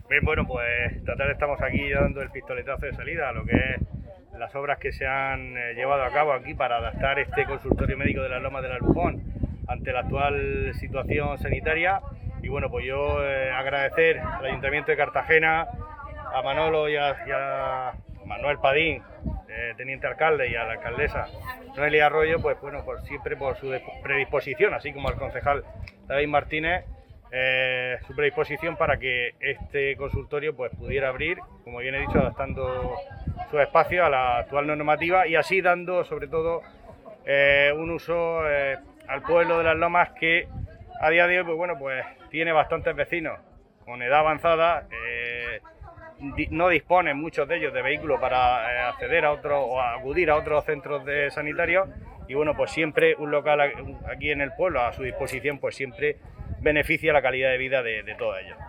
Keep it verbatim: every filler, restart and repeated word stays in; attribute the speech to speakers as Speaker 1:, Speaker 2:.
Speaker 1: Bien, bueno, pues esta tarde estamos aquí dando el pistoletazo de salida a lo que es las obras que se han eh, llevado a cabo aquí para adaptar este consultorio médico de las Lomas del Albujón ante la actual situación sanitaria. Y bueno, pues yo eh, agradecer al Ayuntamiento de Cartagena, a Manolo y a, y a Manuel Padín, eh, teniente alcalde, y a la alcaldesa Noelia Arroyo, pues bueno, por siempre por su predisposición, así como al concejal David Martínez, eh, su predisposición para que este consultorio pues pudiera abrir, como bien he dicho, adaptando su espacio a la actual normativa y así dando sobre todo eh, un uso eh, al pueblo de Las Lomas que a día de hoy pues bueno pues tiene bastantes vecinos con edad avanzada, eh, di, no disponen muchos de ellos de vehículos para eh, acceder a otros o a acudir a otros centros de sanitarios, y bueno pues siempre un local aquí en el pueblo a su disposición pues siempre beneficia la calidad de vida de, de todos ellos.